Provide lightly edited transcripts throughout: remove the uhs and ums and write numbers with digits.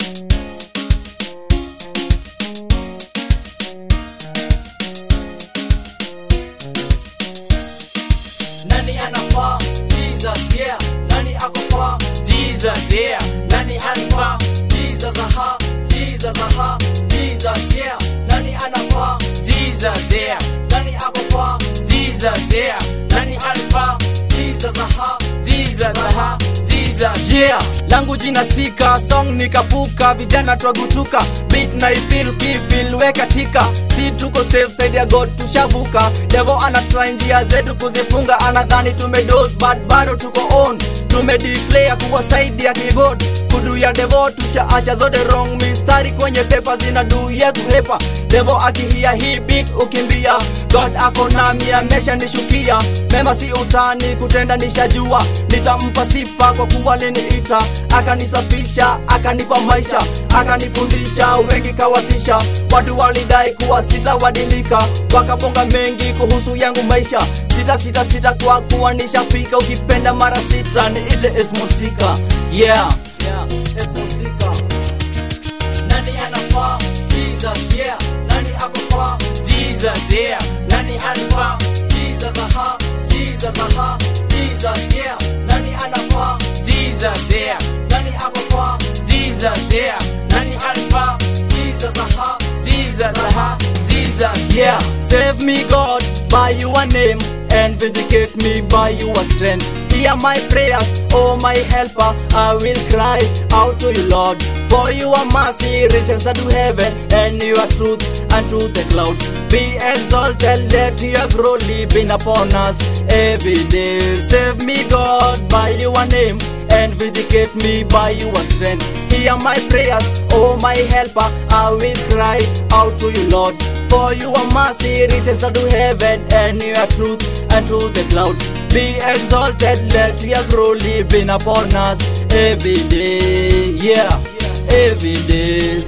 Nani anafaa? Jesus, yeah. Nani akofaa? Jesus, yeah. Nani anafaa? Jesus, aha. Jesus, aha. Jesus, yeah. Nani anafaa? Jesus, yeah. Nani akofaa? Jesus, yeah. Nani anafaa? Jesus, aha. Jesus, aha. Jesus, yeah. Langu jina Sika, song nikapuka, vijana twagutuka, beat na ifeel, kifeel weka tika. Si tuko safe side ya God tushavuka. Devil anatry njia zetu kuzifunga, anadhani tumedose but bado tuko on. Tumedeclare kuwa side ya kigod, kudu ya devil tushaacha zote wrong. Mistari kwenye paper zinadu ya kuhepa. Devil akihia hii beat ukimbia, God ako nami ameshanishukia. Mema si utani kutenda nishajua, nitampa sifa kwa kuwa aliniita. Akanisafisha, akanipa maisha, akanifundisha, wengi kawatisha. Watu walidai kuwa sitawadilika, wakaponga mengi kuhusu yangu maisha. Sita kwa kuwa nishafika, ukipenda mara sita niite Esmo Sika. Yeah, Esmo Sika. Nani anafaa? Jesus, yeah. Nani akofaa? Jesus, yeah. Nani anafaa? Jesus, aha. Jesus, aha. Jesus, yeah. Nani anafaa? Jesus, yeah. Nani akofaa? Jesus, yeah. Nani anafaa? Jesus, aha. Jesus, aha. Jesus, yeah. Save me God by your name and vindicate me by your strength. Hear my prayers, oh my helper. I will cry out to you, Lord. For your mercy reaches unto heaven, and your truth unto the clouds. Be exalted, let your glory be upon us every day. Save me, God, by your name and vindicate me by your strength. Hear my prayers, oh my helper. I will cry out to you, Lord. For your mercy reaches unto heaven, and your truth unto the clouds. Be exalted, let your glory be upon us every day. Yeah, every day.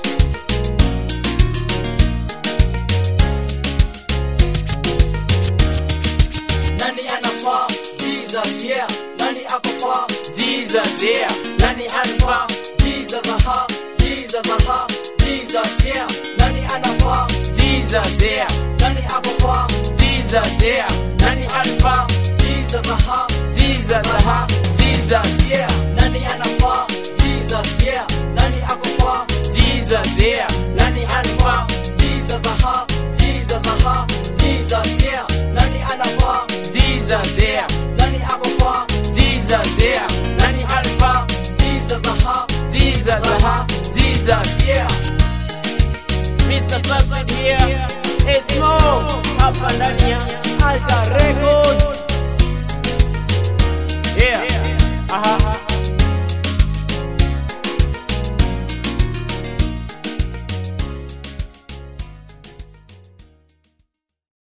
Nani anafaa? Jesus, yeah. Nani akofaa? Jesus, yeah. Nani anafaa? Jesus, aha. Jesus, aha. Jesus, yeah. Nani anafaa? Jesus, yeah. Nani akofaa? Jesus, yeah. Nani anafaa? Jesus, aha. Jesus, aha. Jesus, yeah. Nani anafaa? Jesus, yeah. Nani akofaa? Jesus, yeah. Nani anafaa? Jesus, aha. Jesus, aha. Jesus, yeah. Nani anafaa? Jesus, yeah. Nani akofaa? Jesus, yeah. Nani anafaa? Jesus, aha. Jesus, aha. Jesus, yeah. Mr. Southside here.